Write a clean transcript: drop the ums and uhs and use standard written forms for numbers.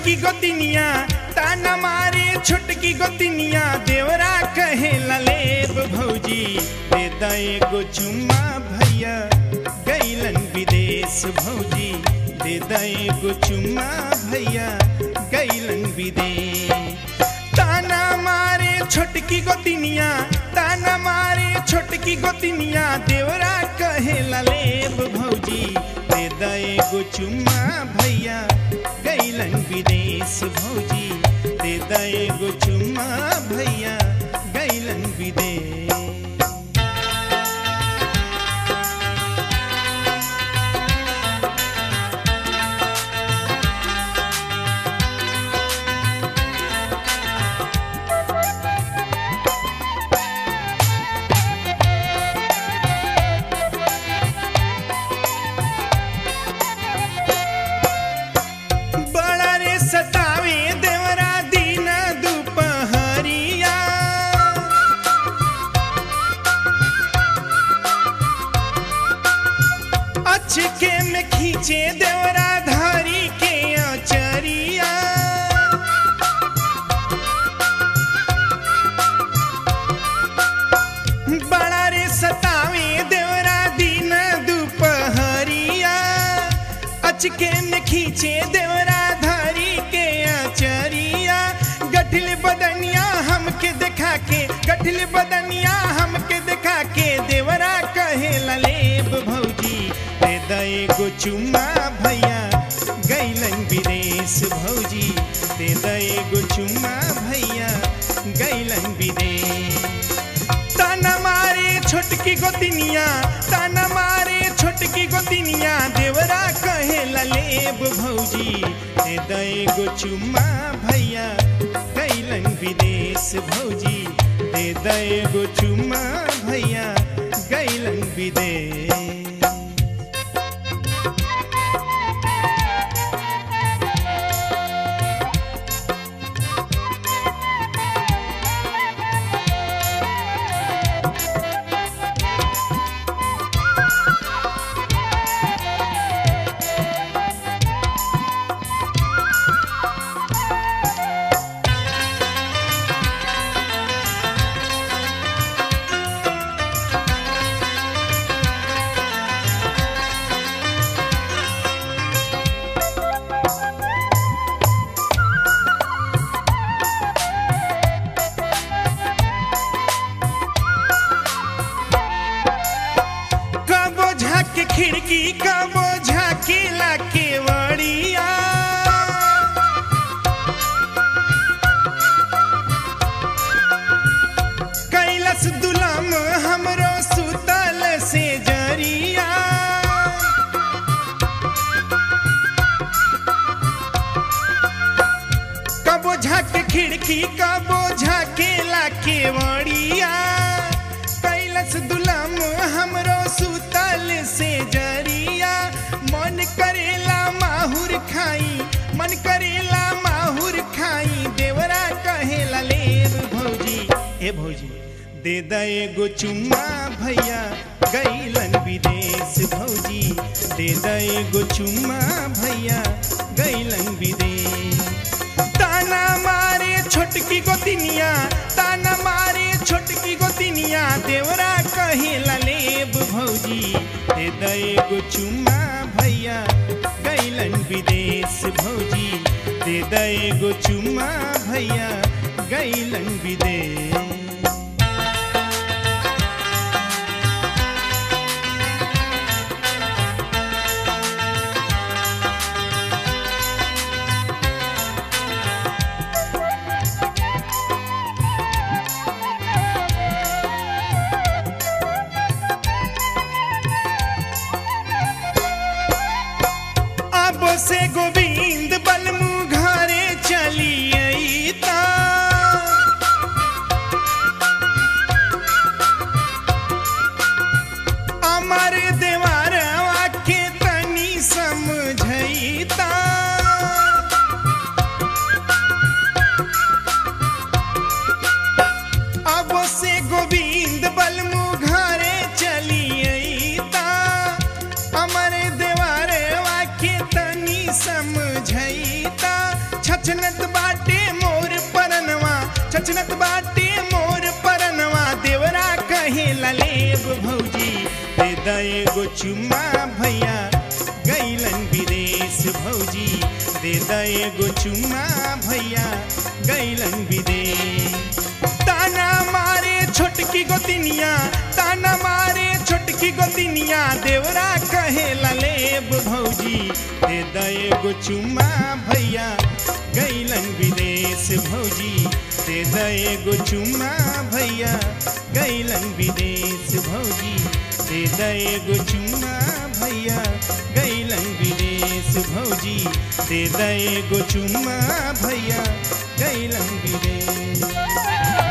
छोटकी गोतिनिया ताना मारे छोटकी गोतिनिया देवरा कहे ललेब भौजी दे दए गो चुम्मा भैया गैलन विदेश भौजी दे दए गो चुम्मा भैया गैलन विदेश। ताना मारे छोटकी गोतिनिया ताना मारे छोटकी गोतिनिया देवरा कहे ललेब भौजी दे दए गो चुम्मा भैया गैलन विदेश भौजी दे दए गो चुम्मा भैया गैलन विदेश। सतावे देवरा दिन दुपहरिया अचके में खींचे देवरा धारी के अचरिया। बड़ा रे सतावे देवरा दिन दुपहरिया अचके में खींचे देवरा गठिल बदनिया हमके देखा के गठिल बदनिया हमके देखा के देवरा कहे ललेब भौजी दे दए गो चुम्मा भैया गैलन विदेश भौजी दे दए गो चुम्मा भैया गैलन विदेश। ताना मारे छोटकी गोतिनिया ताना मारे छोटकी गोतिनिया देवरा कहे ललेब भौजी दे दए गो चुम्मा भैया गैलन विदेश भौजी दे दए गो चुम्मा भैया गैलन विदेश। खिड़की का बोझा केला केवड़िया कैलस दुलम हमरो सुतल से जरिया। कबो झाक खिड़की का बोझा केला केवड़िया कैलस दुलम हमरो सुतल से जरिया। मन करेला माहुर खाई मन करेला माहुर खाई देवरा कहे ललेब भौजी ए भौजी दे दए गो चुम्मा भैया गैलन विदेश भौजी दे दए गो चुम्मा भैया गैलन विदेश। ताना मारे छोटकी गोतिनिया ताना मारे छोटकी गोतिनिया देवरा कहे ललेब भौजी दे दए गो चुम्मा भैया गैलन विदेश भौजी दे दए गो चुम्मा भैया गैलन विदेश। से गोविंद बलमु घरे चली अईता अमर देवरवा के तनी समझईता। अब से गोविंद बलमु घरे चली अईता अमर देवरवा के तनी समझईता। छचनत बाटे मोर परनवा देवरा कहे ललेब भौजी दे दए गो चुम्मा भैया गैलन विदेश भौजी दे दए गो चुम्मा भैया गैलन विदेश। ताना मारे छोटकी गोतिनिया ताना मारे छोटकी गोतिनिया देवरा कहे ललेब भौजी दे दए गो चुम्मा भैया गैलन विदेश भौजी दे दए गो चुम्मा भैया गैलन विदेश भौजी दे दए गो चुम्मा भैया गैलन विदेश भौजी दे दए गो चुम्मा भैया गैलन विदेश।